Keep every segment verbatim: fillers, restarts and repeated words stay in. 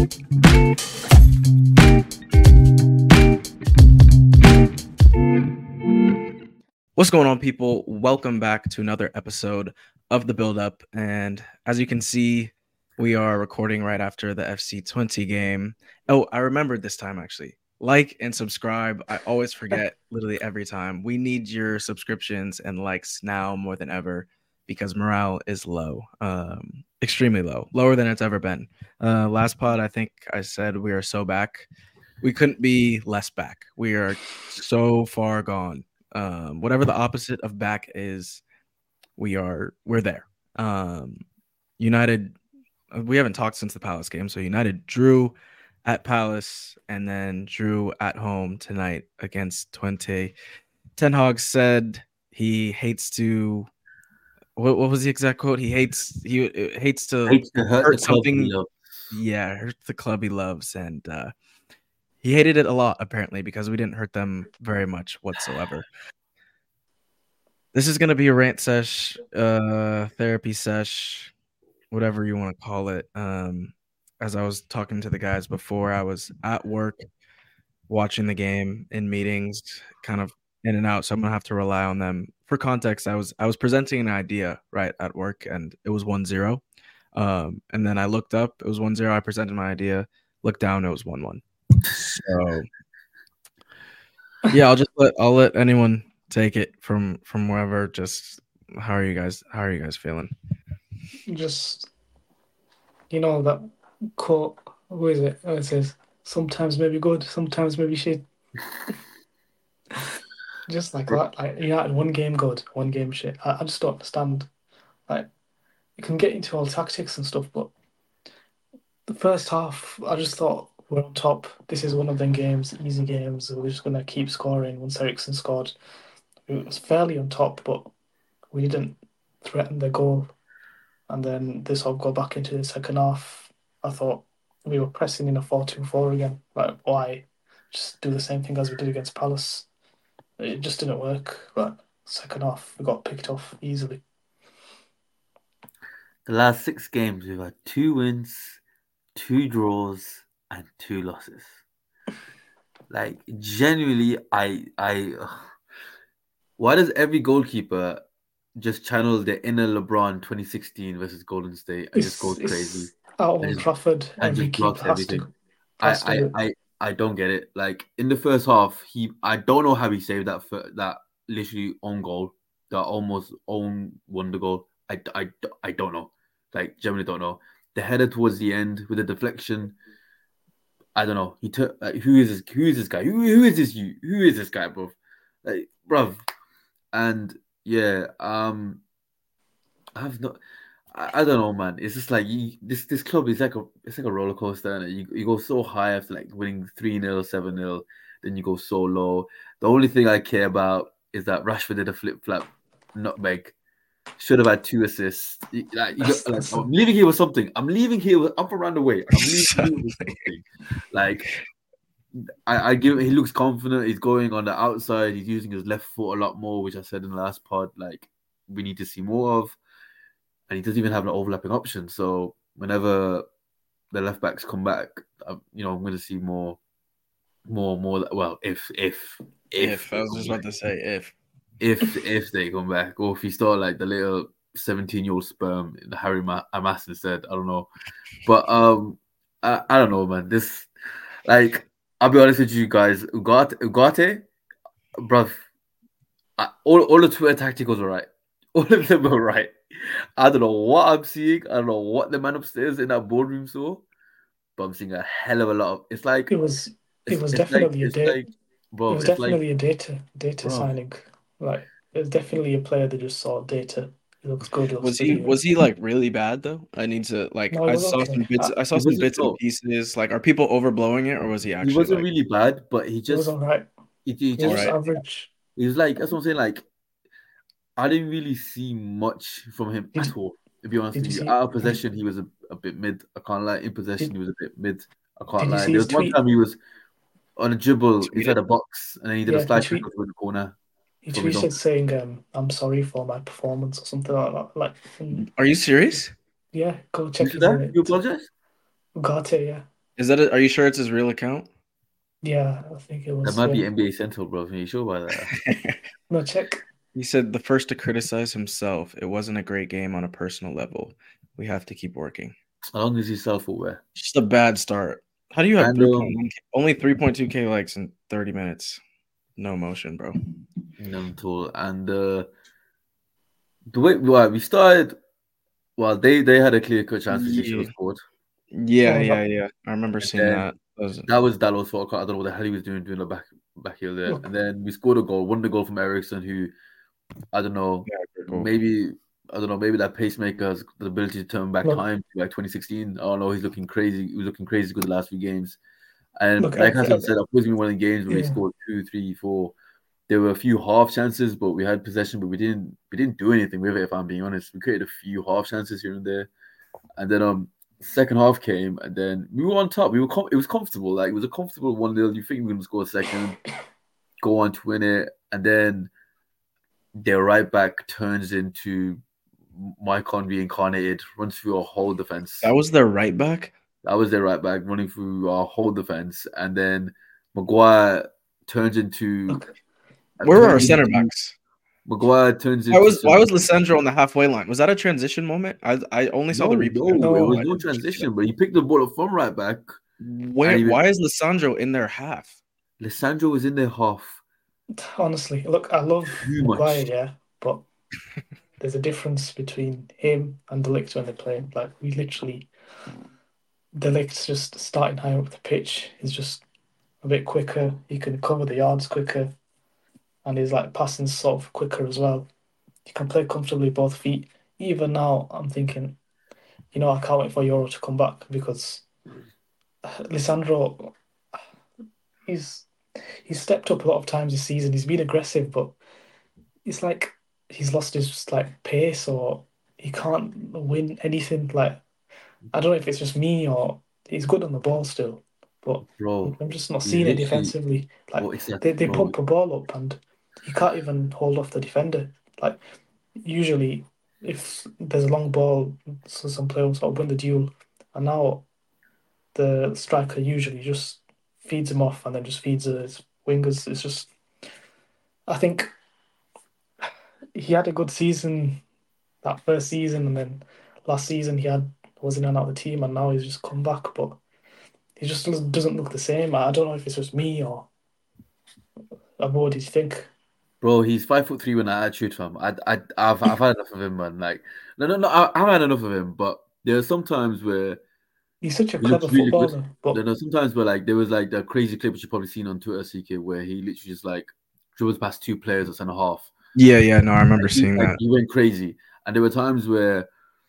What's going on, people? Welcome back to another episode of The Build Up. And as you can see, we are recording right after the F C twenty game. Oh, I remembered this time, actually. Like and subscribe. I always forget literally every time. We need your subscriptions and likes now more than ever because morale is low, um, extremely low, lower than it's ever been. Uh, last pod, I think I said we are so back. We couldn't be less back. We are so far gone. Um, whatever the opposite of back is, we are we're there. Um, United, we haven't talked since the Palace game, so United drew at Palace and then drew at home tonight against Twente. Ten Hag said he hates to. What, what was the exact quote? He hates he uh, hates to, hates to hurt, hurt the club something. he loves. Yeah, hurt the club he loves, and uh, he hated it a lot apparently because we didn't hurt them very much whatsoever. This is going to be a rant sesh, uh, therapy sesh, whatever you want to call it. Um, as I was talking to the guys before, I was at work watching the game in meetings, kind of in and out, so I'm going to have to rely on them. For context, I was I was presenting an idea right at work, and it was one zero. Um, and then I looked up, it was one zero. I presented my idea, looked down, it was one one. So, yeah, I'll just let I'll let anyone take it from from wherever. Just how are you guys how are you guys feeling? Just, you know, that quote, who is it? Oh, it says, sometimes maybe good, sometimes maybe shit. Just like that. Like, you had one game good, one game shit. I, I just don't understand. Like, you can get into all tactics and stuff, but the first half, I just thought we're on top. This is one of them games, easy games. We're just going to keep scoring. Once Eriksen scored, it was fairly on top, but we didn't threaten the goal. And then this all go back into the second half. I thought we were pressing in a four two four again. Like, why? Just do the same thing as we did against Palace. It just didn't work. But second half, we got picked off easily. The last six games, we've had two wins, two draws, and two losses. Like, genuinely, I, I, ugh. Why does every goalkeeper just channel their inner LeBron twenty sixteen versus Golden State and It's, just goes crazy? At Old and Trafford, just, and every just blocks keeper has everything. to. Has I, to I, I, I don't get it. Like, in the first half, he I don't know how he saved that for, that literally own goal, that almost own wonder goal. I, I, I don't know. Like, generally don't know. The header towards the end with the deflection. I don't know. He took like, who is this? Who is this guy? Who, who is this? You? Who is this guy, bro? Like, bro. And yeah, um, I have not. I, I don't know, man. It's just like you, this. This club is like a. It's like a roller coaster, and you you go so high after like winning three nil, seven nil, then you go so low. The only thing I care about is that Rashford did a flip flap nutmeg. Should have had two assists. Like, you got, like, I'm leaving here with something. I'm leaving here with up around the way. I'm leaving here with something. Like, I, I give. He looks confident. He's going on the outside. He's using his left foot a lot more, which I said in the last pod. Like, we need to see more of. And he doesn't even have an overlapping option. So whenever the left backs come back, I, you know, I'm going to see more, more, more. Well, if if if, if I was just back. about to say if. If if they come back, or if you start like the little seventeen-year-old sperm, the Harry Amas instead, I don't know. But um, I, I don't know, man. This, like, I'll be honest with you guys. Ugarte, Ugarte, bruv, I, all all the Twitter tacticals are right. All of them are right. I don't know what I'm seeing. I don't know what the man upstairs in that boardroom saw, but I'm seeing a hell of a lot of. It's like it was. It was it's definitely like, a data. like, bro, it was it's definitely like, a data data bro. signing. Like, it's definitely a player that just saw data. He looks good. Looks was he was he like really bad though? I need to like no, I was saw okay. some bits. I, I saw some bits and pieces. Like, are people overblowing it, or was he actually? He wasn't like, really bad, but he just he was all right. He, he, He just, was right. average. He was like, that's what I'm saying. Like, I didn't really see much from him did, at all. To be honest with you, you see, out of possession, did, he was a, a bit mid. I can't lie. In possession, did, he was a bit mid. I can't lie. There was one tweet? time he was on a dribble Tweeted. inside a box, and then he did yeah, a slide tweet, tackle through the corner. He tweeted saying, um, "I'm sorry for my performance" or something like that. Like, are you serious? Yeah, go check you his that? You apologize? Ugarte, yeah. Is that? A, are you sure it's his real account? Yeah, I think it That was. might be Yeah. N B A Central, bro. Are you sure about that? No, check. He said the first to criticize himself. It wasn't a great game on a personal level. We have to keep working. As long as he's self-aware. Just a bad start. How do you have And three point um, one only three point two K likes in thirty minutes? No motion, bro. none at all. And uh, the way well, we started, well, they they had a clear-cut chance which they should Yeah, have scored. yeah, Oh, yeah, that, yeah. I remember And seeing then that. That was that was Dalot's fault. I don't know what the hell he was doing doing the back back heel there. look, And then we scored a goal, won the goal from Ericsson, who I don't know, yeah, very cool. maybe I don't know, maybe that pacemaker has the ability to turn back look, time to like twenty sixteen. I don't know, he's looking crazy. He was looking crazy good the last few games. And look. like Every, Hassan every, said, of course we won in games where we yeah. scored two, three, four. There were a few half chances, but we had possession, but we didn't we didn't do anything with it, if I'm being honest. We created a few half chances here and there. And then um second half came and then we were on top. We were com- it was comfortable. Like it was a comfortable one nil. You think we were gonna score a second, go on to win it, and then their right back turns into Mycon reincarnated, runs through our whole defense. That was their right back. That was their right back running through our whole defense, and then Maguire turns into Look, uh, Where were our turns center into backs? Maguire turns Why into was why some. was Lissandro on the halfway line? Was that a transition moment? I I only saw the No, replay. no, it no, was I no didn't see that. transition, but he picked the ball up from right back, and Where? he Why is Lissandro in their half? Lissandro was in their half honestly, look. I love too Maguire, much, yeah, but there's a difference between him and De Ligt when they play. Like we literally, De Ligt's just starting high up the pitch. He's just a bit quicker. He can cover the yards quicker, and he's like passing sort of quicker as well. He can play comfortably both feet. Even now, I'm thinking, you know, I can't wait for Euro to come back because Lisandro, he's he's stepped up a lot of times this season. He's been aggressive, but it's like he's lost his like pace or he can't win anything. Like I don't know if it's just me or he's good on the ball still, but bro. I'm just not He seeing it literally, defensively. bro, Like it's like, they, they bro, pump a ball up and he can't even hold off the defender. Like usually if there's a long ball, so some player will sort of win the duel, and now the striker usually just feeds him off and then just feeds his wingers. It's just I think he had a good season that first season, and then last season he had was in and out of the team, and now he's just come back, but he just doesn't doesn't look the same. I don't know if it's just me or uh, what do you think? bro. He's five foot three with an attitude, fam. I, I, I've, I've had enough of him, man. Like, no, no, no. I, I've had enough of him, but there are some times where He's such a he looks clever really good. footballer, There but are sometimes where like there was like the crazy clip which you've probably seen on Twitter, C K, where he literally just like dribbles past two players or centre half. Yeah, yeah. No, I remember Like he, seeing like that. he went crazy, and there were times where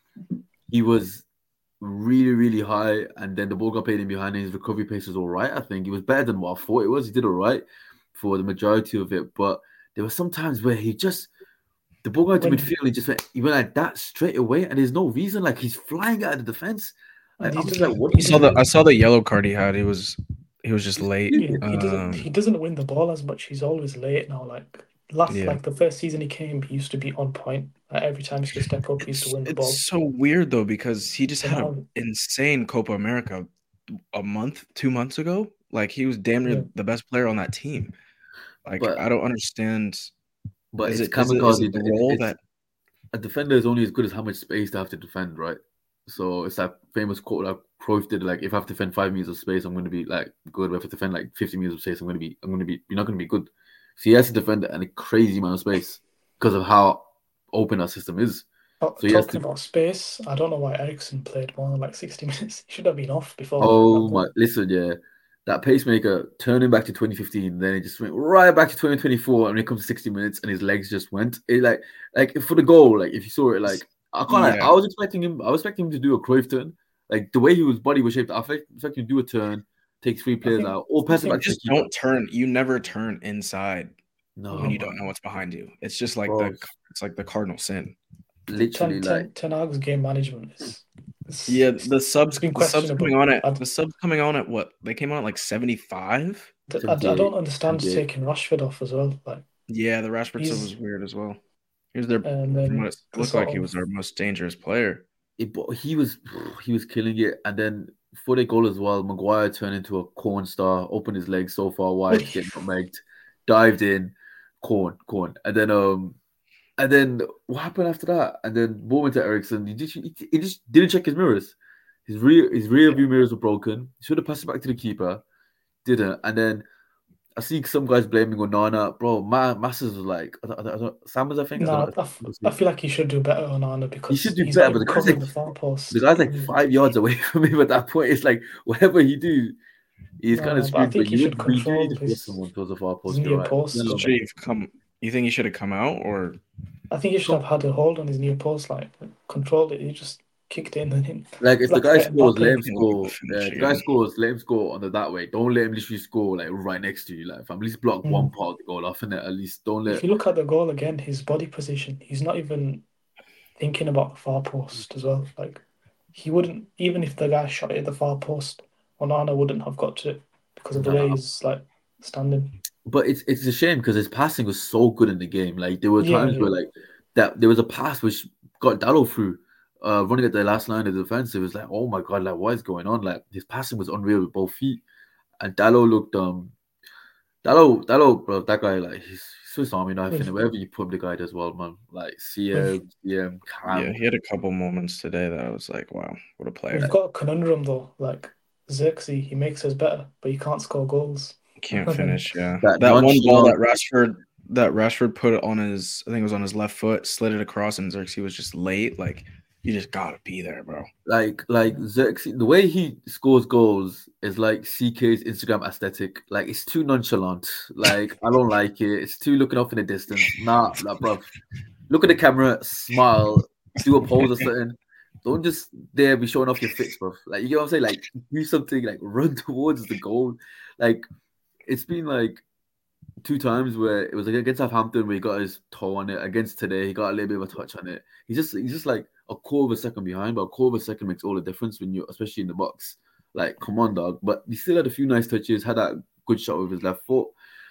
he was really, really high, and then the ball got played in behind, and his recovery pace was all right. I think it was better than what I thought it was. He did all right for the majority of it, but there were some times where he just the ball got into when midfield, he just went, he went like that straight away, and there's no reason. Like he's flying out of the defense. and Like he I'm just like, doesn't what are I he you saw the doesn't I doing? saw the yellow card he had. He was he was just He's late. yeah, stupid. he doesn't Um, he doesn't win the ball as much. He's always late now. Like last yeah. like the first season he came, he used to be on point. Like, every time he used to step up, he used to It's win the ball. it's so weird though because he just But had a now, insane Copa America a month, two months ago. Like he was damn yeah, near the best player on that team. Like But I don't understand. but Is it's it is it is it kamikaze. the It, role it's that a defender is only as good as how much space they have to defend, right? So it's that famous quote that Cruyff did, like, if I have to defend five meters of space, I'm going to be like good. But if I defend like fifty meters of space, I'm going to be, I'm going to be, you're not going to be good. So he has to defend at a crazy amount of space because of how open our system is. Oh, So he has talking to. about space, I don't know why Ericsson played more than like sixty minutes. He should have been off before that Oh my! goal. Listen, yeah, that pacemaker turning back to twenty fifteen, then it just went right back to twenty twenty-four, and it comes to sixty minutes, and his legs just went. It like, like for the goal, like if you saw it, like I can't. Lie, yeah. I was expecting him. I was expecting him to do a Cruyff turn, like the way his body was shaped. I was expecting him to do a turn, take three I players think out, or I pass it You back think to the just keeper. don't turn. You never turn inside No, when you no. don't know man, what's behind you. It's just like bro, the it's like the cardinal sin. literally, Ten, like Ten, Ten Hag's game management is it's, Yeah, it's the it's subs been the subs coming questionable. on at I, the subs coming on at what? They came on at like seventy-five? I, I seventy-eight, don't understand seventy-eight. taking Rashford off as well. Like Yeah, the Rashford sub was he's weird as well. He was their and from then what it the looked sort like he of was our most dangerous player. It, but he was he was killing it, and then for the goal as well, Maguire turned into a corn star, opened his legs so far wide to get nutmegged, dived in, corn, corn, and then um, and then what happened after that? And then ball went to Ericsson. He just he, he just didn't check his mirrors. His rear his rear view mirrors were broken. He should have passed it back to the keeper, didn't. And then I see some guys blaming Onana, bro. Ma- Masters was like, I don't, I don't, I don't, Sammers, I think. I, No, don't I, know. f- I feel like he should do better on Arna He because should do he's better, not but even the guy's covering like the far post. the guy's like Mm. five yards away from him at that point. It's like whatever he do, he's kind of No, but I screwed. think But he you should would, but you do need control to force his, someone towards the far his post. near You're right. post. Let alone Should he have come? You think he should have come out, or I think he should have had a hold on his near post, like controlled it. He just kicked in and in. like if the Like guy let scores, let him Mbappe. he score. finish Uh, the guy again? scores, let him score on the that way. Don't let him literally score like right next to you. Like, fam, at least block Mm. one part of the goal off, and at least don't let. If you look at the goal again, his body position, he's not even thinking about the far post as well. Like he wouldn't, even if the guy shot it at the far post, Onana wouldn't have got to it because of the way Nah. he's like standing. But it's it's a shame because his passing was so good in the game. Like there were Yeah, times where yeah. like that there was a pass which got Dallo through, uh, running at the last line of the defense. It was like, oh my god, like what is going on? Like his passing was unreal with both feet, and Dallo looked um Dallo Dallo bro, that guy like he's Swiss Army knife With and wherever you put the guy does well, man. Like C with M, C M, yeah, Cam. he had a couple moments today that I was like, wow, what a player. we've got a conundrum though. Like Xerxes, he makes us better, but he can't score goals. Can't And then finish. Yeah, That that one ball that nonchalant, Rashford that Rashford put on his, I think it was on his left foot, slid it across, and Xerxes was just late. Like you just gotta be there, bro. like like Xerxes, the way he scores goals is like C K's Instagram aesthetic. Like it's too nonchalant. Like I don't like it. It's too looking off in the distance. Nah, like bro, look at the camera, smile, do a pose or something. Don't just there be showing off your fits, bro. Like you get what I'm saying? Like do something. Like run towards the goal. Like it's been like two times where it was like against Southampton where he got his toe on it. Against today, he got a little bit of a touch on it. He's just he's just like a quarter of a second behind, but a quarter of a second makes all the difference when you, especially in the box. Like, come on, dog. But he still had a few nice touches. Had that good shot with his left foot.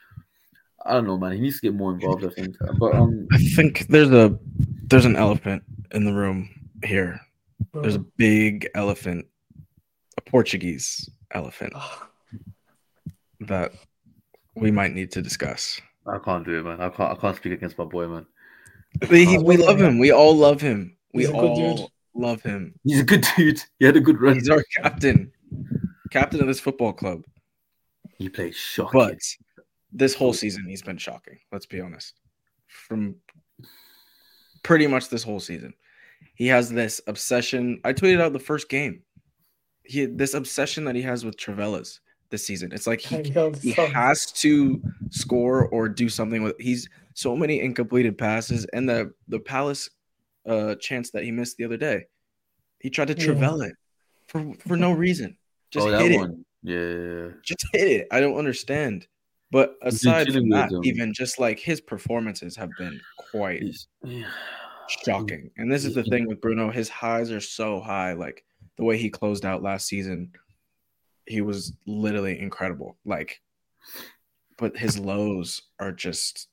I don't know, man. He needs to get more involved, I think. But um, I think there's a there's an elephant in the room here. There's a bro, big elephant, a Portuguese elephant ah, that we might need to discuss. I can't do it, man. I can't. I can't speak against my boy, man. We, I we love love him, him. man. We all love him. We He's a good dude. all love him. He's a good dude. He had a good run. He's our captain, captain of this football club. He plays shocking. But this whole season, he's been shocking. Let's be honest. From pretty much this whole season, he has this obsession. I tweeted out the first game. He this obsession that he has with Trevellas this season. It's like he He held he his thumb. has to score or do something with. He's so many incompleted passes, and the the Palace uh, chance that he missed the other day. He tried to Yeah. Trevella it for for no reason. Just oh, that hit it. one. Yeah. Just hit it. I don't understand. But He's been aside chilling from with, that, um, even just like his performances have been quite He's, yeah. shocking. And this is the thing with Bruno. His highs are so high. Like the way he closed out last season, he was literally incredible. Like, but his lows are just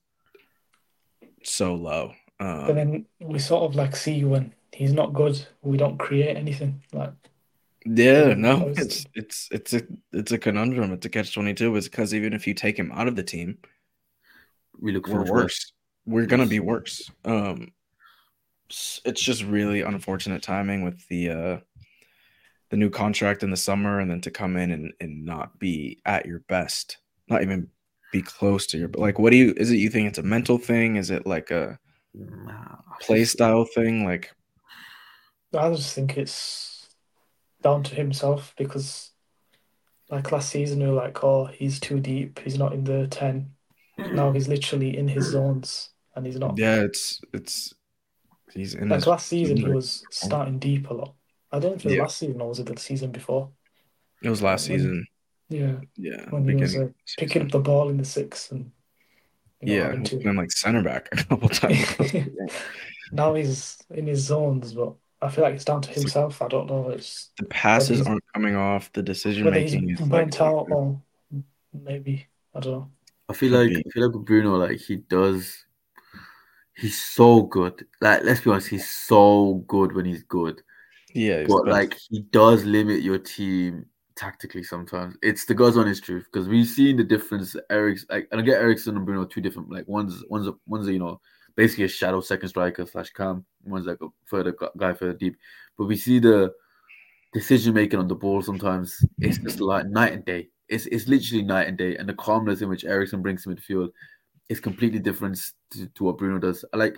so low. Um, But then we sort of like see when he's not good, we don't create anything. Like Yeah, Um, no, obviously. it's it's it's a it's a conundrum. It's a catch twenty two. It's because even if you take him out of the team, we look so we're much worse. We're gonna Yes. be worse. Um, s- it's just really unfortunate timing with the uh the new contract in the summer, and then to come in and and not be at your best, not even be close to your. But like, what do you? Is it you think it's a mental thing? Is it like a Nah, I play just- style thing? Like, I just think it's down to himself because like last season we were like, oh, he's too deep, he's not in the ten. Now he's literally in his zones and he's not. yeah, it's it's he's in Like his last season he like, was starting deep a lot. I don't know if it was Yeah. last season or was it the season before? It was last When- season. Yeah, Yeah, when he was beginning uh, of the picking season. up the ball in the six and you know, Yeah, having he's to. been like center back a couple times. Now he's in his zones, but I feel like it's down to himself. I don't know. It's The passes he's- aren't coming off. The decision whether he's making is burnt like out or maybe I don't know. I feel Could like be. I feel like with Bruno, like he does. He's so good. Like let's be honest, he's so good when he's good. Yeah, he's the but best. like he does limit your team tactically sometimes. It's the God's honest truth because we've seen the difference. Eric's like, and I get Ericsson and Bruno two different. Like one's one's a, one's a, you know basically a shadow second striker slash cam. One's like a further gu- guy further deep. But we see the decision making on the ball sometimes. It's just like night and day. It's it's literally night and day, and the calmness in which Ericsson brings to midfield is completely different to, to what Bruno does. Like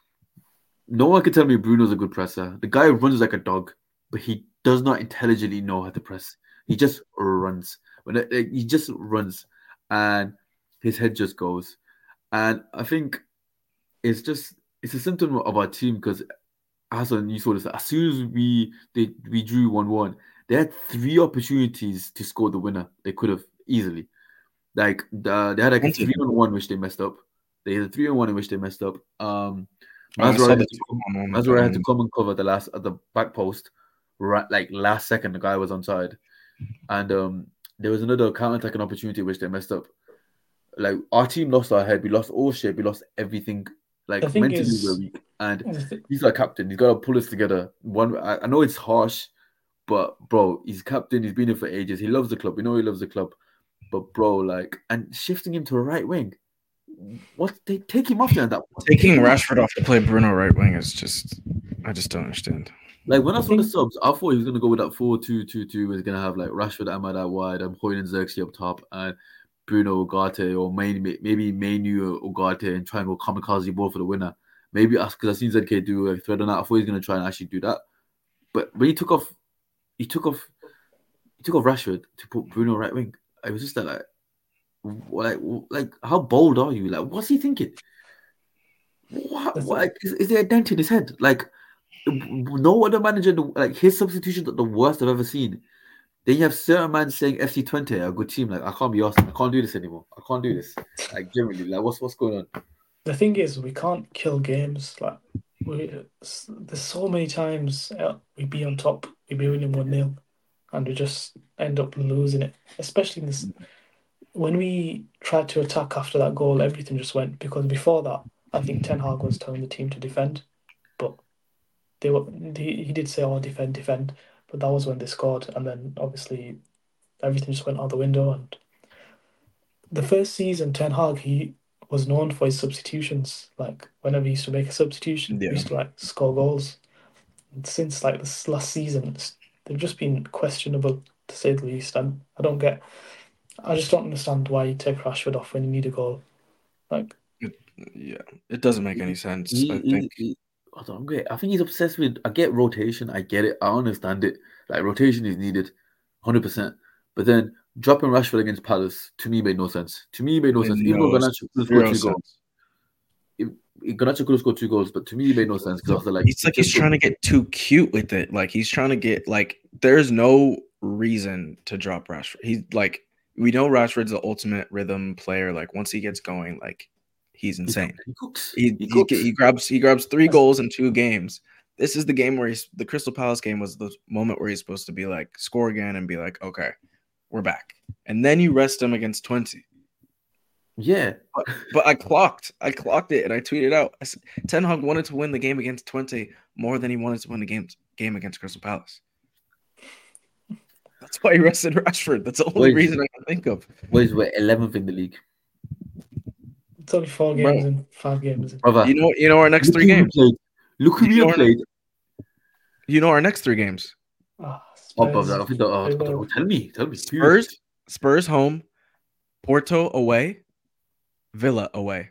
no one can tell me Bruno's a good presser. The guy runs like a dog, but he does not intelligently know how to press. He just runs. When it, it- he just runs, and his head just goes. And I think it's just it's a symptom of our team because as you saw this, as soon as we they, we drew one one, they had three opportunities to score the winner. They could have easily. Like the, they had like a Plenty. three on one which they messed up. They had a three on one in which they messed up. Um, Oh, I saw Mazraoui the had to two come, one one with Mazraoui had to them. come and cover the last at the back post. Right, like last second, the guy was onside, and um, there was another counter attacking opportunity which they messed up. Like our team lost our head. We lost all shape. We lost everything. The Like thing mentally, we we're is, weak. And the th- he's our captain. He's got to pull us together. One, I, I know it's harsh, but bro, he's captain. He's been here for ages. He loves the club. We know he loves the club. But bro, like, and shifting him to a right wing, what they take him off there at that point. Take Taking him off. Rashford off to play Bruno right wing is just, I just don't understand. Like when I I saw the think subs, I thought he was gonna go with that four two two two. Was gonna have like Rashford, Ahmad out wide, and Hoyland Xerxes up top, and Bruno Ugarte or maybe maybe Mainu Ugarte and try and go kamikaze ball for the winner. Maybe because I've seen Z K do a thread on that. I thought he was gonna try and actually do that. But when he took off, he took off, he took off Rashford to put Bruno right wing. I was just like, like, like, how bold are you? Like, what's he thinking? What? the what th- like, is, is there a dent in his head? Like, no other manager, like his substitutions are the worst I've ever seen. Then you have certain man saying F C twenty are a good team. Like, I can't be awesome. I can't do this anymore. I can't do this. Like, generally, like, what's what's going on? the thing is, we can't kill games. Like we, s- there's so many times uh, we be on top, we be winning one nil, and we just end up losing it. Especially in this, when we tried to attack after that goal, everything just went because before that, I think Ten Hag was telling the team to defend, but they were he, he did say, "Oh, defend, defend," but that was when they scored, and then obviously everything just went out the window. And the first season, Ten Hag, he was known for his substitutions. Like whenever he used to make a substitution, he Yeah. used to like score goals. And since like this last season, it's, they've just been questionable to say the least. And I don't get, I just don't understand why you take Rashford off when you need a goal. Like It, yeah, it doesn't make any sense. He, I he, think. he, I don't get. I think he's obsessed with. I get rotation. I get it. I understand it. Like rotation is needed, hundred percent. But then dropping Rashford against Palace to me made no sense. To me, made no sense. Even though No, Garnacho could have scored zero two goals, sense. it, it, Garnacho could have scored two goals, but to me, it made no sense because I was like, It's like he's just put, trying to get too cute with it. Like he's trying to get like. There's no reason to drop Rashford. He's like we know Rashford's the ultimate rhythm player. Like once he gets going, like he's he, insane. he cooks. He He he, cooks. he grabs he grabs three that's, goals in two games. This is the game where he's the Crystal Palace game was the moment where he's supposed to be like score again and be like, okay, we're back. And then you rest him against twenty. Yeah, But, but I clocked. I clocked it and I tweeted out. I said, Ten Hag wanted to win the game against twenty more than he wanted to win the game game against Crystal Palace. That's why he rested Rashford. That's the only boys, reason I can think of. boys were eleventh in the league, it's only four Bro, games in, five games in. brother. you know you know our next Look three who we games. played. Look who You we know have our, played. you know our next three games. Ah, Oh, brother, Spurs, I think. Oh, Villa. tell me, tell me. Period. Spurs, Spurs home, Porto away, Villa away.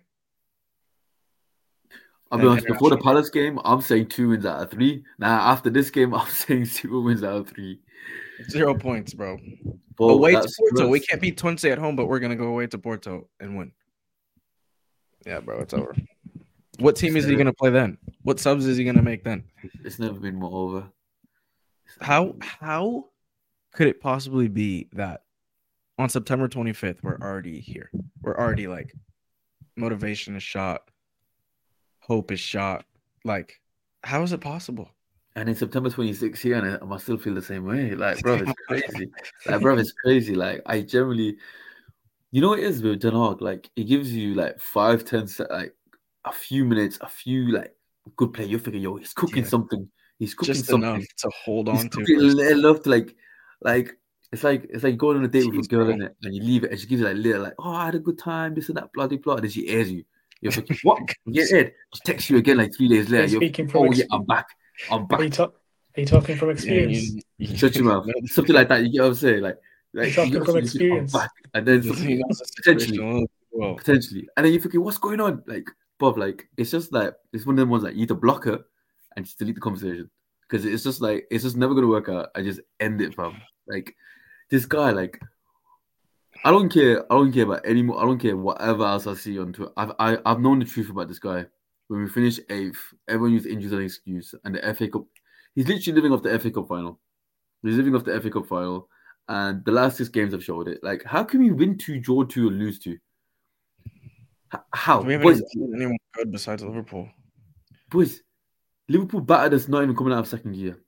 I'll be Then honest, before the international. Palace game, I'm saying two wins out of three. Now, after this game, I'm saying two wins out of three. Zero points, bro. But Away to that's Porto. We Spurs. can't beat Twente at home, but we're gonna go away to Porto and win. Yeah, bro, it's over. What team is he gonna play then? What subs is he gonna make then? It's never been more over. How how could it possibly be that on September twenty-fifth we're already here? We're already like motivation is shot, hope is shot. Like, how is it possible? And in September twenty-sixth here, and I, I still feel the same way. Like, bro, it's crazy. Like, bro, it's crazy. Like, I generally, you know what it is with Den Haag? Like, it gives you like five, ten, se- like a few minutes, a few like good play. You figure, yo, he's cooking Yeah. something. He's cooking just enough something. to hold He's on to. cooking For a second. enough to like, like it's like it's like going on a date with a Jeez, girl bro. in it, and you leave it, and she gives you like little like, oh, I had a good time, this and that, bloody blah, and then she airs you. You're thinking, what? Get in. She texts you again like three days Are later. you You're speaking thinking, from oh yeah, experience? I'm back. I'm Are you, back. ta- are you talking from Yeah, experience? you, you, Shut your mouth. no, Something like that. You get what I'm saying? Like, Are you like you talking get from what I'm saying? I'm experience? back, and he then does- fucking he knows the situation potentially, a little well. potentially, and then you're thinking, what's going on? Like, Bob, like it's just like it's one of them ones that you either block her and just delete the conversation because it's just like it's just never gonna work out. I just end it, fam. Like this guy, like I don't care. I don't care about any more. I don't care whatever else I see on Twitter. I've I, I've known the truth about this guy. When we finished eighth, everyone used injuries as an excuse, and the F A Cup. He's literally living off the F A Cup final. He's living off the F A Cup final, and the last six games have showed it. Like, how can we win two, draw two, and lose two? H- How, We haven't boys? even seen anyone good besides Liverpool. Boys, Liverpool battered us, not even coming out of second gear.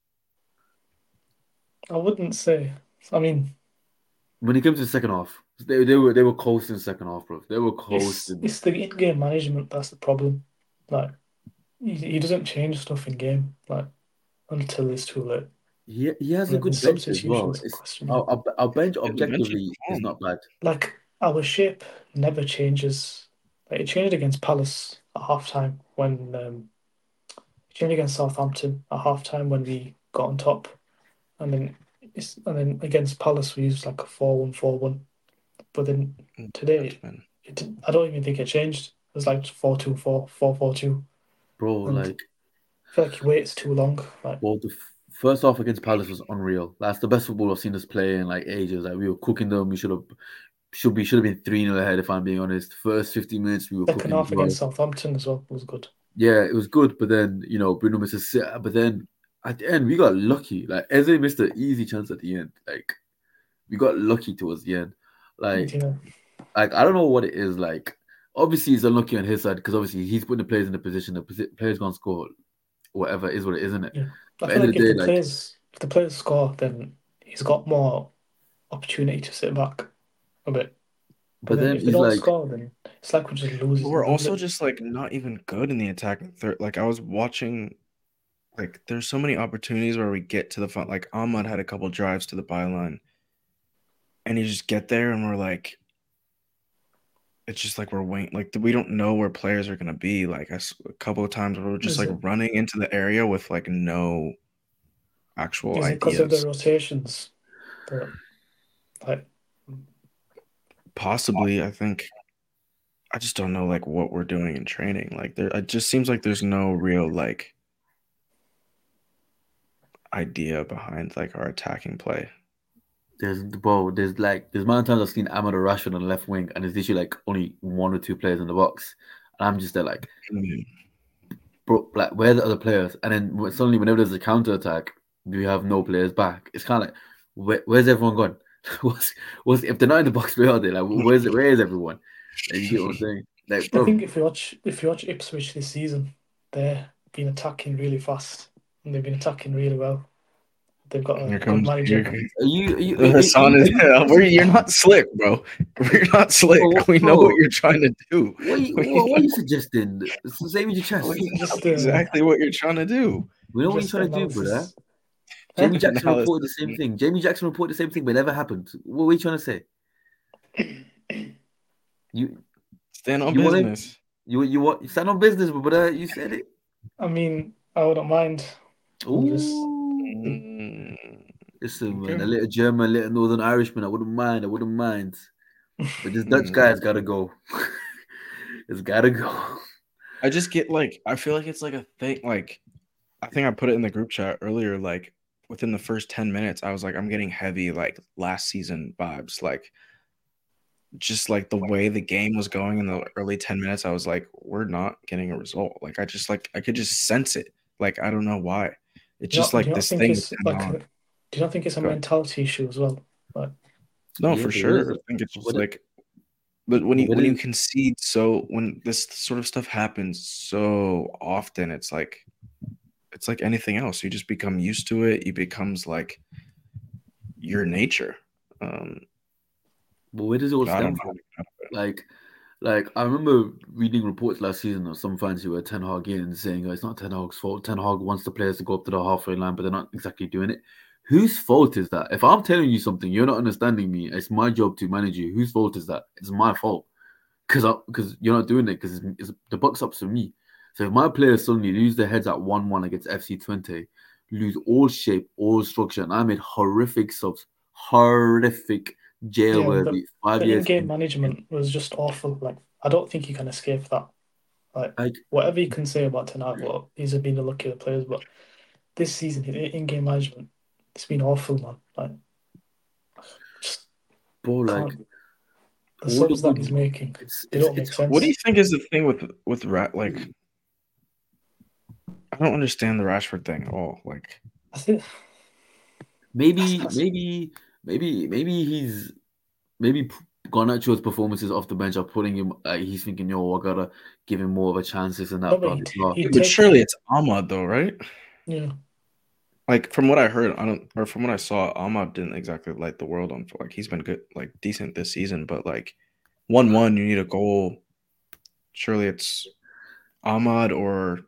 I wouldn't say. I mean, When it came to the second half, they, they were they were coasting the second half, bro. They were it's coasting. it's the in-game management that's the problem. Like he, he doesn't change stuff in game like until it's too late. He, he has And a then his good bench as well. substitutions are It's questionable. our, our, our bench Yeah, the bench is objectively is calm. not bad. Like our shape never changes. Like it changed against Palace at halftime when um, it changed against Southampton at halftime when we got on top, and then it's and then against Palace we used like a four one four one, but then today Dutchman. it didn't, I don't even think it changed. It was like four two four, four four two, Bro, and like, I feel like he waits too long. Like well, the f- first half against Palace was unreal. That's the best football I've seen us play in like ages. Like, we were cooking them. We should have should be should have been three nil ahead, if I'm being honest. First fifteen minutes, we were second cooking as half well. against Southampton as well was good. Yeah, it was good, but then, you know, Bruno missed a sit. But then at the end, we got lucky. Like, Eze missed an easy chance at the end. Like, we got lucky towards the end. Like, You know, like I don't know what it is. Like, obviously, he's unlucky on his side because obviously he's putting the players in the position. The posi- players gonna score, whatever is what it is, isn't it? yeah. I But feel end of like the if day, the like, players if the players score, then he's got more opportunity to sit back a bit. But but then then if they he's don't like, score, then it's like we're just But losing. we're also Losing. just like not even good in the attacking third. Like I was watching, like there's so many opportunities where we get to the front. Like Ahmad had a couple drives to the byline, and you just get there, and we're like, it's just like we're waiting. Like we don't know where players are gonna be. Like I s a couple of times where we're just Is like it running into the area with like no actual is it because of the ideas. rotations? That like Possibly, I think I just don't know like what we're doing in training. Like there, it just seems like there's no real like idea behind like our attacking play. there's bro, there's like there's amount of times I've seen Ahmad or Rashford on the left wing, and there's literally like only one or two players in the box, and I'm just there like, Mm. bro, like where are the other players? And then when- suddenly, whenever there's a counter attack, we have no players back. It's kind of like, where, where's everyone gone? what's what's if they're not in the box? Where are they? Like, where's where is everyone? Like, you get what I'm saying? Like, I bro, think if you watch if you watch Ipswich this season, they've been attacking really fast and they've been attacking really well. They've got a Here good comes manager. here. are you? Are you, are you, Hassan are is. you- are you- Where you're not slick, bro. We're not slick. Bro, We know bro. what you're trying to do. What are you, We what, what are know you suggesting? Say with your chest. we know Just uh, exactly what you're trying to do. We know what you're just trying to do, brother. analysis. Huh? Jamie Jackson Analysis. reported the same thing. Jamie Jackson reported the same thing, but it never happened. What were you trying to say? You Stand on you want business. you you want you stand on business, but brother, you said it. I mean, I wouldn't mind. I'm just Ooh, Mm, listen, man, okay. a little German, a little Northern Irishman. I wouldn't mind. I wouldn't mind. But this Dutch Mm. guy's got to go. It's got to go. I just get like I feel like it's like a thing. Like I think I put it in the group chat earlier. Like within the first ten minutes, I was like, I'm getting heavy like last season vibes. Like just like the way the game was going in the early ten minutes, I was like, we're not getting a result. Like I just like I could just sense it. Like I don't know why. It's do you just not, do like you not this think thing it's that's like going a, on. do you not think it's a Go ahead. mentality issue as well? Like No, Yeah, for but sure. where's I it? think it's just What it- like but when but you what when you it- concede so when this sort of stuff happens so often, it's like it's like anything else. You just become used to it. It becomes like your nature. Um, But where does it all but I don't stem know. from? Like, Like I remember reading reports last season of some fans who were Ten Hag in saying oh, it's not Ten Hag's fault. Ten Hag wants the players to go up to the halfway line, but they're not exactly doing it. Whose fault is that? If I'm telling you something, you're not understanding me. It's my job to manage you. Whose fault is that? It's my fault because because you're not doing it because it's, it's, the buck's up to me. So if my players suddenly lose their heads at one one against F C twenty, lose all shape, all structure, and I made horrific subs, horrific jail Yeah, worthy the, five the years. in-game management was just awful. Like, I don't think you can escape that. Like, Like whatever you can say about Ten Hag, well, he's been the luckier players, but this season, his in-game management, it's been awful, man. Like, just bro, like can't. The all the subs that good. he's making, It's they it's don't make it's What do you sense. think is the thing with with Rat? Like, I don't understand the Rashford thing at all. Like, I think that's, maybe that's maybe maybe maybe he's maybe Garnacho's performances off the bench are putting him. Like he's thinking, yo, I gotta give him more of a chance, this and no, that. but Blah he blah. he but take surely it's Ahmad though, right? yeah. Like from what I heard, I don't, or from what I saw, Ahmad didn't exactly light the world on. Like he's been good, like decent this season, but like one one, you need a goal. Surely it's Ahmad or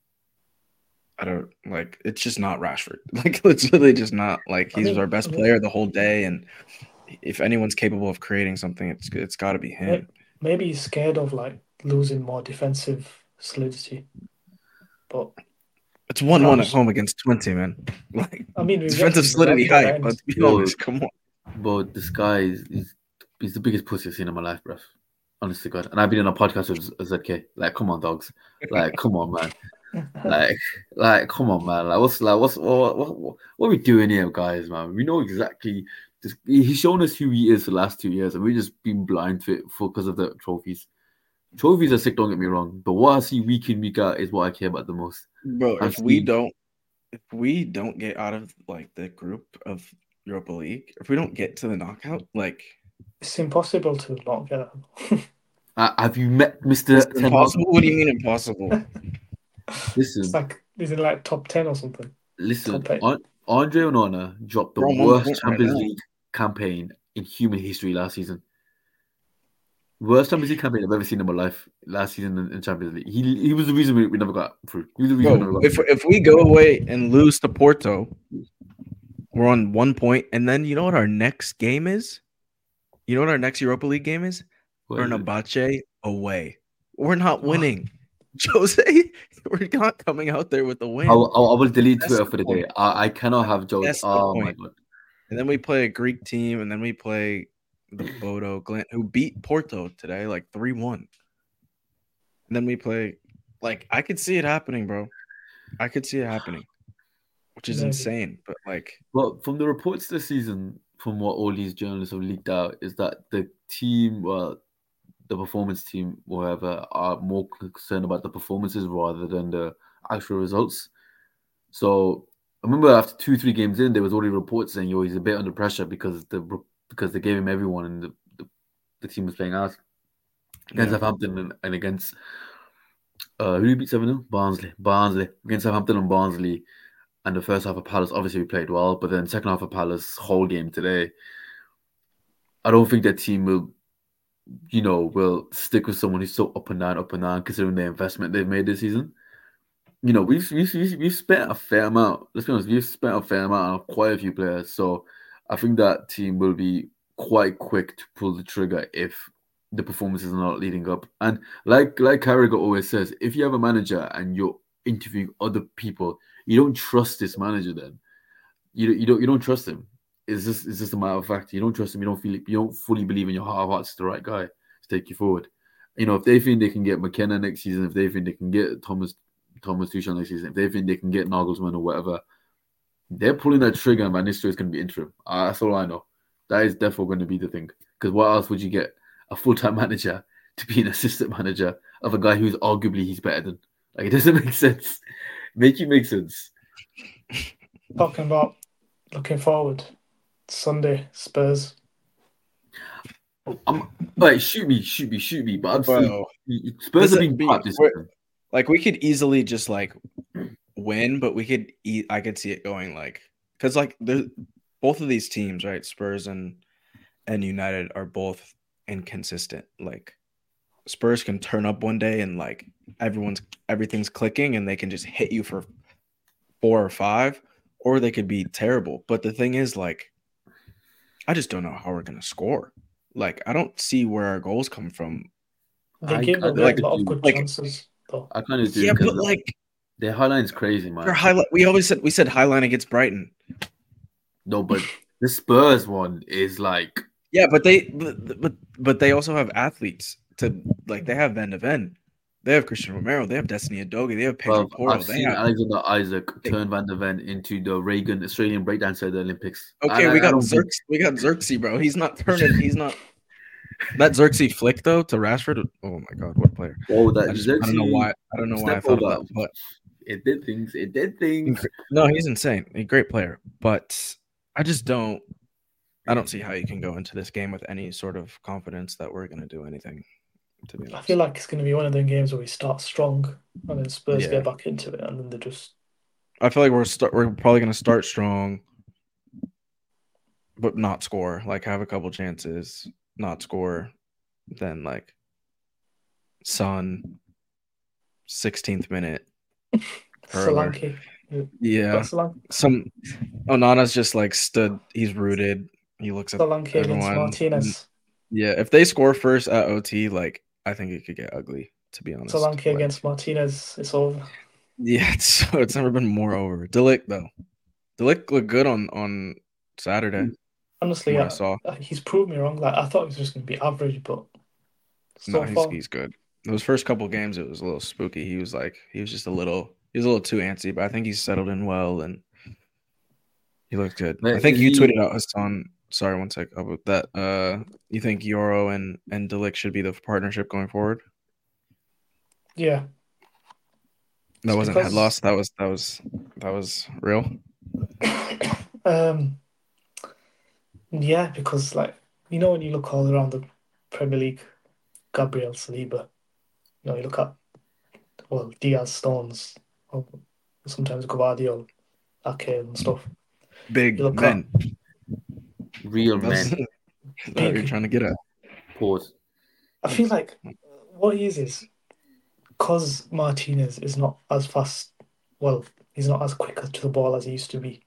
I don't like. It's just not Rashford. Like it's really just not. Like I he's our mean, I best mean, player the whole day, and if anyone's capable of creating something, it's it's got to be may- him. maybe he's scared of like losing more defensive solidity, but It's you one one can't at just. home against twenty, man. Like I mean, we've yet to defensive see the solidity result at the high, but end. to be Yo, honest, come on. bro, this guy is he's, he's the biggest pussy I've seen in my life, bro. Honestly, God. And I've been on a podcast with Z K. Like, come on, dogs. Like, come on, man. Like, like, come on, man. Like, what's like, what's what, what, what, what are we doing here, guys, man? We know exactly. Just, he's shown us who he is for the last two years, and we've just been blind to it for because of the trophies. Trophies are sick, don't get me wrong, but what I see week in week out is what I care about the most. Bro, I'm if we seeing, don't if we don't get out of like the group of Europa League, if we don't get to the knockout, like It's impossible to not get it. uh, have you met Mister it's Ten Hag? impossible. What do you mean impossible? It's Listen, like he's in like top ten or something, listen. top eight. An- Andre Onana dropped the We're on one worst point right Champions now. League campaign in human history last season. Worst Champions League campaign I've ever seen in my life last season in, in Champions League. He he was the reason we, we never got through. He was the reason we Bro, never got if through. if we go away and lose to Porto, we're on one point, and then you know what our next game is? You know what our next Europa League game is? What is it? Fenerbahce away. We're not Oh, winning. Jose, we're not coming out there with a win. I will, I will- I will delete That's Twitter the for the point. day. I, I cannot have Joe. That's the Oh my point. god. And then we play a Greek team, and then we play the Bodo Glint, who beat Porto today, like three one. And then we play, like, I could see it happening, bro. I could see it happening, which is maybe. insane. But, like, But from the reports this season, from what all these journalists have leaked out, is that the team, well, the performance team, whatever, are more concerned about the performances rather than the actual results. So I remember after two, three games in, there was already reports saying, "Yo, he's a bit under pressure because the because they gave him everyone and the, the, the team was playing out against yeah. Southampton and, and against uh, who did we beat seven nil? Barnsley. Barnsley against Southampton and Barnsley. And the first half of Palace, obviously we played well, but then second half of Palace, whole game today, I don't think that team will, you know, will stick with someone who's so up and down, up and down, considering the investment they've made this season. You know, we've we've, we've we've spent a fair amount. Let's be honest, we've spent a fair amount on quite a few players. So I think that team will be quite quick to pull the trigger if the performances are not leading up. And like like Carragher always says, if you have a manager and you're interviewing other people, you don't trust this manager. Then you you don't you don't trust him. It's just it's just a matter of fact. You don't trust him. You don't feel you don't fully believe in your heart of hearts the right guy to take you forward. You know, if they think they can get McKenna next season, if they think they can get Thomas Thomas Tuchel next season, if they think they can get Nagelsmann or whatever, they're pulling that trigger and Van Nistelrooy is going to be interim. Uh, that's all I know. That is definitely going to be the thing. Because what else would you get a full time manager to be an assistant manager of a guy who's arguably he's better than? Like it doesn't make sense. Make it make sense. Talking about looking forward, Sunday Spurs. I'm like shoot me, shoot me, shoot me. But I'm still Bro, Spurs this are being be, crap this we're- season. like, we could easily just, like, win, but we could eat. I could see it going, like, because, like, there's both of these teams, right? Spurs and and United are both inconsistent. Like, Spurs can turn up one day and like everyone's everything's clicking and they can just hit you for four or five, or they could be terrible. But the thing is, like, I just don't know how we're gonna score. Like, I don't see where our goals come from. They I gave I away Like, a lot of do. good like chances, though. I kind of do yeah, because but like their highline's crazy, their man. highlight. We always said we said highline against Brighton. No, but the Spurs one is like Yeah, but they but but, but they also have athletes to like. They have Van de Ven, they have Christian Romero, they have Destiny Adogi, they have Pedro well, Porro. I've They seen have Alexander Isaac they, turn Van de Ven into the Reagan Australian breakdancer at the Olympics. I okay. We I, I got don't think Xerx, we got Xerxes, bro. He's not turning. He's not that Xerxes flick though to Rashford. Oh my god, what a player! oh that I just I don't know Xerxes why I don't know why I step thought of over. that, but It did things. It did things. no, he's insane. A great player, but I just don't. I don't see how you can go into this game with any sort of confidence that we're going to do anything. To be I feel honest, like it's going to be one of them games where we start strong and then Spurs yeah, get back into it and then they just. I feel like we're start. We're probably going to start strong, but not score. Like have a couple chances, not score, then like Son, sixteenth minute hurler. Solanke. Yeah, Got Solanke, some Onana's just like stood. He's rooted. He looks at Solanke against everyone. And Martinez. yeah, if they score first at O T, like I think it could get ugly. To be honest, Solanke like against Martinez. It's over. yeah, it's it's never been more over. Delict though, Delict looked good on on Saturday from Honestly, what I uh, saw. uh, he's proved me wrong. Like I thought he was just going to be average, but No, so he's far, he's good. Those first couple games, it was a little spooky. He was like he was just a little he was a little too antsy, but I think he's settled in well and he looked good. I But think is you he? tweeted out Hassan. Sorry, one sec about that. Uh, you think Euro and and Delict should be the partnership going forward? yeah. That It's wasn't head because loss. That was that was that was real. um yeah, because like you know when you look all around the Premier League, Gabriel Saliba, you know you look at well Diaz, Stones, or sometimes Gvardiol, Ake and stuff. You Big look at men. Real That's men. that what you're big. trying to get at. Pause. I feel like what he is is because Martinez is not as fast. Well, he's not as quick to the ball as he used to be.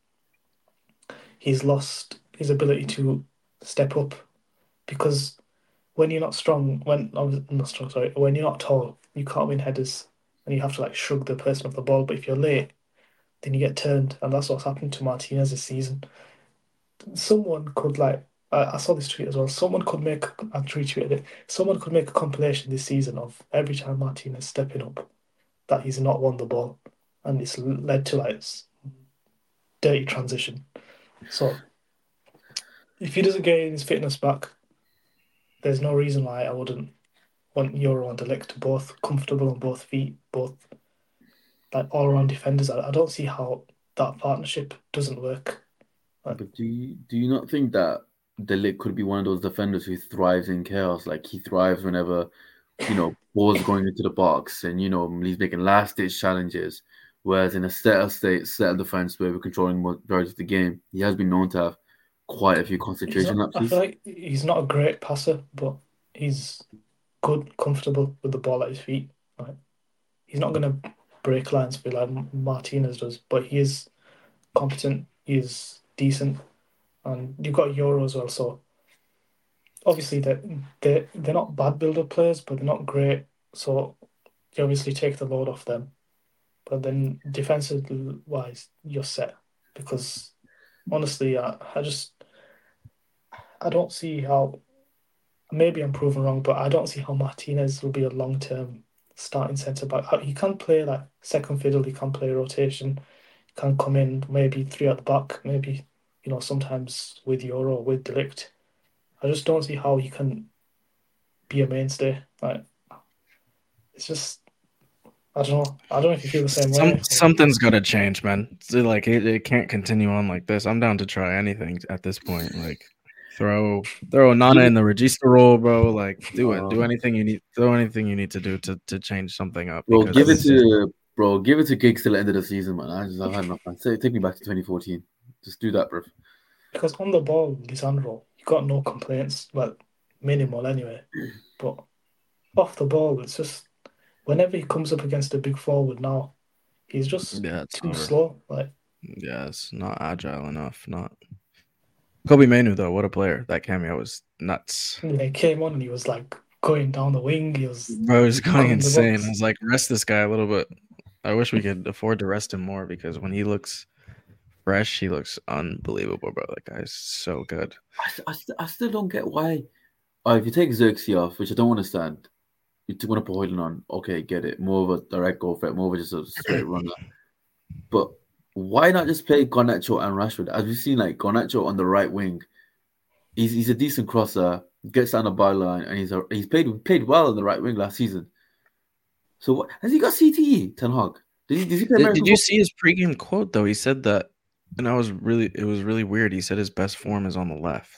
He's lost his ability to step up because when you're not strong, when I'm not strong, sorry, when you're not tall, you can't win headers and you have to like shrug the person off the ball. But if you're late, then you get turned, and that's what's happened to Martinez this season. Someone could like I, I saw this tweet as well. Someone could make I retweeted it. Someone could make a compilation this season of every time Martinez stepping up that he's not won the ball, and it's led to like dirty transition. So if he doesn't get his fitness back, there's no reason why I wouldn't want Euro and Delict both comfortable on both feet, both like all round defenders. I, I don't see how that partnership doesn't work. Like, But do you do you not think that Delict could be one of those defenders who thrives in chaos? Like he thrives whenever, you know, balls going into the box and you know he's making last ditch challenges. Whereas in a set of state set of defense where we're controlling majority of the game, he has been known to have quite a few he's concentration not. I feel lapses. like he's not a great passer, but he's good, comfortable with the ball at his feet. Like, he's not going to break lines for like Martinez does, but he is competent. He is decent, and you've got Euro as well. So obviously they they they're not bad build-up players, but they're not great. So you obviously take the load off them. But then defensive wise, you're set because honestly, I, I just I don't see how. Maybe I'm proven wrong, but I don't see how Martinez will be a long term starting centre back. How- He can play like second fiddle. He can play rotation. He can come in maybe three at the back. Maybe you know sometimes with Euro or with Delict. I just don't see how he can be a mainstay. Like it's just I don't know. I don't know if you feel the same Some way. Or... something's got to change, man. So, like it, it can't continue on like this. I'm down to try anything at this point. Like throw throw Nana Give in it, the Regista role, bro. Like do it. Do um, anything you need. Throw anything you need to do to to change something up bro, because give it it's just to bro, give it to Giggs till the end of the season, man. I just I've had enough, man. Say, take me back to twenty fourteen. Just do that, bro. Because on the ball, Lisandro, you got no complaints. Well, minimal anyway. But off the ball, it's just whenever he comes up against a big forward now, he's just Yeah, it's too over. slow. Like, Yeah, it's not agile enough. Not Kobe Manu though. What a player! That cameo was nuts. yeah, he came on and he was like going down the wing. He was Bro, he was going cutting the insane. I box. was like, rest this guy a little bit. I wish we could afford to rest him more because when he looks fresh, he looks unbelievable, bro. That guy's so good. I, I, st- I still don't get why. Oh, if you take Xerxes off, which I don't understand, you want to put Hoyland on. Okay, get it. More of a direct goal threat, more of a just a straight runner. But why not just play Garnacho and Rashford? As we've seen, like Garnacho on the right wing, he's he's a decent crosser, gets down the byline, and he's a, he's played played well on the right wing last season. So what, has he got C T E? Ten Hag? Did he, did he play Did, American did you football? see his pregame quote though? He said that, and I was really, it was really weird. He said his best form is on the left.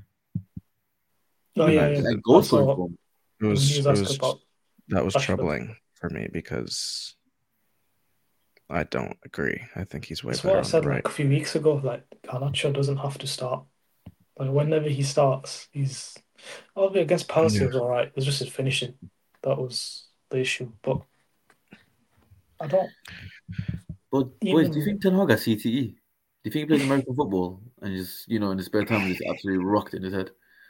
Oh Even yeah, like, yeah. like I goal scoring saw form. It when he was, was it asked was about that was Rashford. troubling for me because I don't agree. I think he's way That's better what I on the said right. like a few weeks ago. Like Garnacho doesn't have to start. Like whenever he starts, he's obviously against Palace he Yeah. was all right. It was just his finishing that was the issue. But I don't But boys, do you even. think Ten Hag has C T E? Do you think he plays American football and just you know in his spare time just absolutely rocked in his head?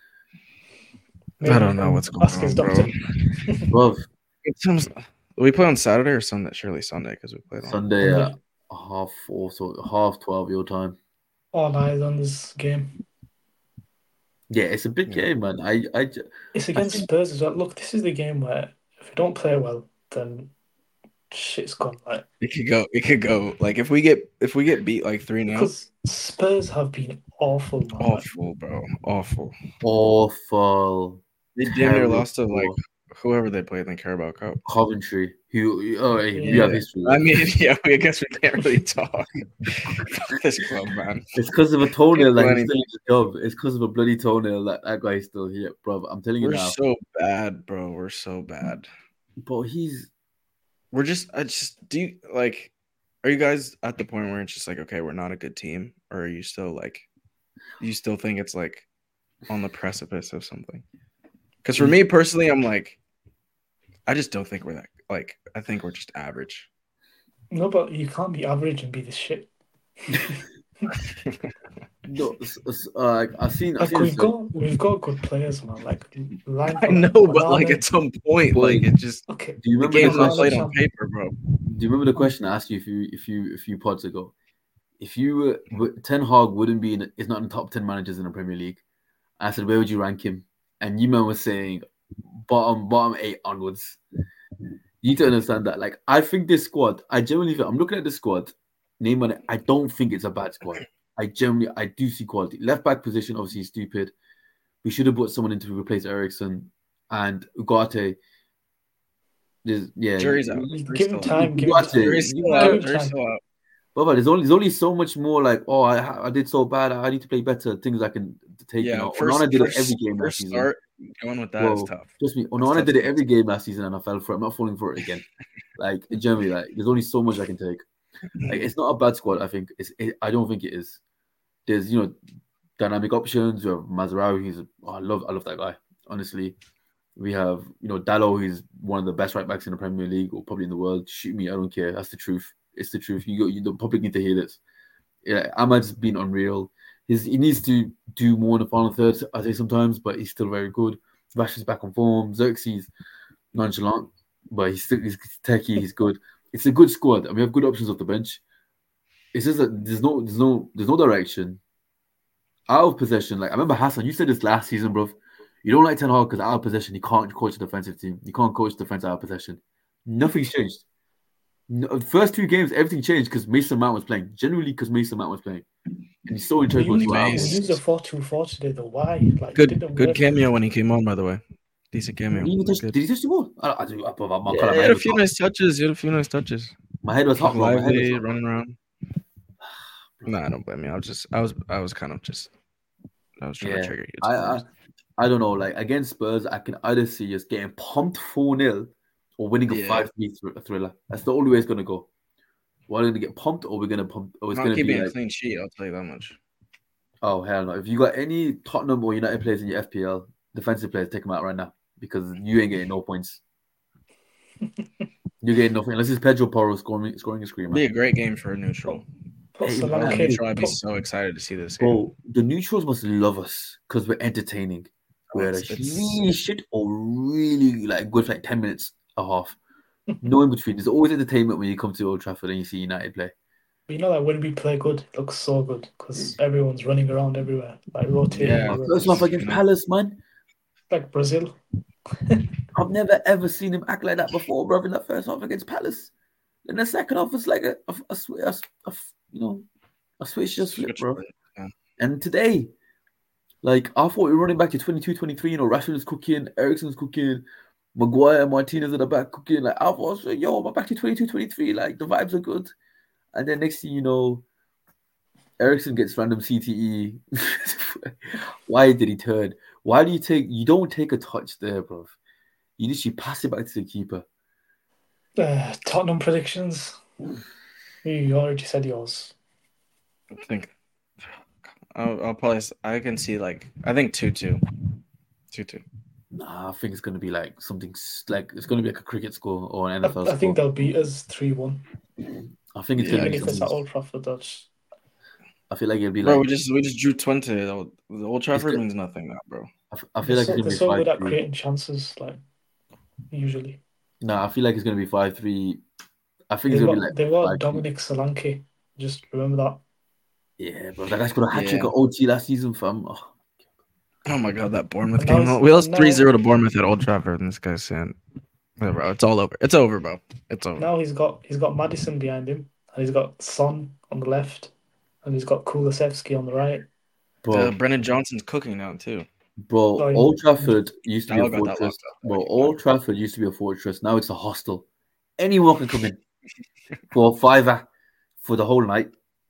I Maybe you don't know what's can going ask his on, bro. doctor. Bro, It seems we play on Saturday or Sunday. Surely Sunday because we played on. Sunday And at they half four, so half twelve your time. all eyes on this game. Yeah, it's a big Yeah. game, man. I, I, ju- It's I against think Spurs as well. Look, this is the game where if we don't play well, then shit's gone. Like It could go. It could go. Like if we get if we get beat like three nil, because Spurs have been awful, man. Like awful, bro, awful. awful, They damn near terrible lost to like whoever they played in the Carabao Cup. Coventry. Who? Oh, hey, we have yeah, history I with. mean, yeah, I guess we can't really talk. Fuck this club, man. It's because of a toenail that Can't he's do still in the job. It's because of a bloody toenail that that guy's still here, bro. I'm telling you We're now. so bad, bro. We're so bad. But he's We're just, I just, do you, like, are you guys at the point where it's just like, okay, we're not a good team? Or are you still, like, you still think it's, like, on the precipice of something? Because for me personally, I'm like, I just don't think we're that, like, I think we're just average. no, but you can't be average and be this shit. no. s- s- Uh, I've seen. I've Like seen. we've This, got we've got good players, man. Like line I for like know, but, like, Onana. at some point, Boy, like, it just, Okay, do you the remember the game's not question? Onana played on champ. paper, bro. Do you remember the question I asked you a few, a few, a few pods ago? If you were w- Ten Hag wouldn't be in, is not in the top ten managers in the Premier League. I said, where would you rank him? And you man was saying bottom, bottom eight onwards. You need to understand that. Like, I think this squad, I genuinely think, I'm looking at the squad, name on it, I don't think it's a bad squad. I generally, I do see quality. Left back position, obviously, is stupid. We should have brought someone in to replace Ericsson and Ugarte. There's, yeah, Jury's out. Give Jury's him still out. time. Give him Ugarte, time. Jury's you still Give out. him man, Jury's time. still out. But there's only there's only so much more like, oh, I I did so bad, I need to play better. Things I can take. You Yeah, know, first, Onana did it every first, game last first season. start going with that is Bro, tough. trust me, That's Onana tough did it to every game last season, and I fell for it. I'm not falling for it again. Like generally, like there's only so much I can take. Like it's not a bad squad. I think it's. It, I don't think it is. There's you know dynamic options. You have Mazraoui. He's oh, I love I love that guy. Honestly, we have you know Dallo. He's one of the best right backs in the Premier League or probably in the world. Shoot me, I don't care. That's the truth. It's the truth. You go. You, the public need to hear this. Yeah, Ahmad's been unreal. His, he needs to do more in the final third, I say sometimes, but he's still very good. Rashford's back on form. Xerxes nonchalant, but he's still he's techie. He's good. It's a good squad, and we have good options off the bench. It's just that there's no there's no there's no direction. Out of possession, like I remember Hassan, you said this last season, bro. You don't like Ten Hag because out of possession, he can't coach a defensive team. You can't coach defense out of possession. Nothing's changed. No, first two games, everything changed because Mason Mount was playing. Generally, because Mason Mount was playing, and he's so We integral used to our we Mace. game. used a four two four today. The why like Good, didn't good work. cameo when he came on, by the way. Decent cameo. Did he, touch, Good. did he touch the ball? I, I, I, I, my, Yeah, my, he head had a was few hot. nice touches. He had a few nice touches. my head was He was hot, bro. My head was lively, hot. running around. Nah, I don't blame me. I was just, I was, I was kind of just, I was trying Yeah, to trigger you. I, I, I don't know. Like against Spurs, I can either see us getting pumped four nil or winning a Yeah. five three thr- thriller. That's the only way it's gonna go. We're gonna get pumped, or we're gonna pump, or it's Not gonna be keeping a like, clean sheet. I'll tell you that much. oh hell no! If you got any Tottenham or United players in your F P L, defensive players, take them out right now. because you ain't getting no points. You're getting nothing unless it's Pedro Porro scoring scoring a screamer. It'd be a great game for a neutral. Put Hey, If I was a Solanke. neutral, I'd be Put, so excited to see this game. Bro, the neutrals must love us because we're entertaining. We're It's- either it's- really shit or really like good for like ten minutes a half. No in between. There's always entertainment when you come to Old Trafford and you see United play. you know that when we play good, it looks so good because everyone's running around everywhere, like rotating Yeah. everywhere. First off it's- against you know. Palace, man. Like Brazil. I've never ever seen him act like that before, bro. In that first half against Palace. In the second half, it's like a, a, a, a, a you know, a switch just flip, bro. Yeah. And today, like, I thought we were running back to twenty-two twenty-three. You know, Rashford's cooking, Ericsson's cooking, Maguire, Martinez at the back cooking. Like, I was like, yo, I'm back to twenty-two twenty-three. Like, the vibes are good. And then next thing you know, Ericsson gets random C T E. Why did he turn? Why do you take? You don't take a touch there, bro. You literally pass it back to the keeper. Uh, Tottenham predictions. You already said yours. I think I'll, I'll probably s- I can see like I think two two. two two. Nah, I think it's gonna be like something s- like it's gonna be like a cricket score or an I, N F L I score. think they'll beat us three one. I think it's Yeah, gonna Even be. if it's at something- Old Trafford, they'll just... I feel like it'll be Bro, like. we just we just drew twenty. The Old Trafford good. means nothing now, bro. I, f- I They're feel like so, it's they're gonna so be good five at three. creating chances, like, usually. No, I feel like it's gonna be five three. I think it's They've gonna be got, like they've got five three. Dominic Solanke. Just remember that. Yeah, bro, that guy's got a hat trick Yeah. at O T last season, fam. Oh, Oh my god, that Bournemouth And now game. it's- We lost and now- three zero to Bournemouth at Old Trafford, and this guy's saying, "Yeah, bro, it's all over. It's over, bro. It's over." Now he's got he's got Madison behind him, and he's got Son on the left, and he's got Kulusevski on the right. bro, Uh, Brennan Johnson's cooking now too. bro, Oh, yeah. Old Trafford used to be Salah a got that fortress. locked up. Bro, Old Trafford used to be a fortress. Now it's a hostel. Anyone can come in for a fiver for the whole night.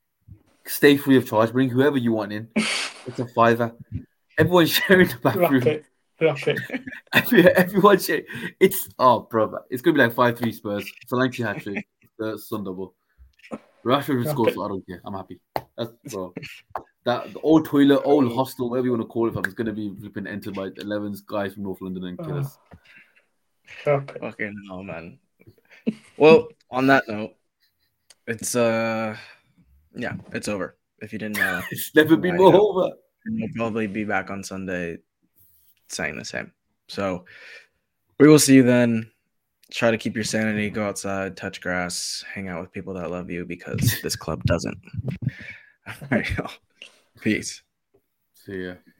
Stay free of charge. Bring whoever you want in. It's a fiver. Everyone's sharing the Wrap bathroom. it, wrap it. Every, everyone sharing. It's oh, bro, it's gonna be like five three Spurs. Solanke hat trick. The Sun double. Rashford would score, so I don't care. I'm happy. That's bro. That the old toilet, old hostel, whatever you want to call it, fam, is gonna be flipping entered by eleven guys from North London and kill us. Wrap it. Fucking hell, man. Well, on that note, it's uh, yeah, it's over. If you didn't know, It's never been I more know. over. we'll probably be back on Sunday saying the same. So we will see you then. Try to keep your sanity, go outside, touch grass, hang out with people that love you because this club doesn't. All right, y'all. Peace. See ya.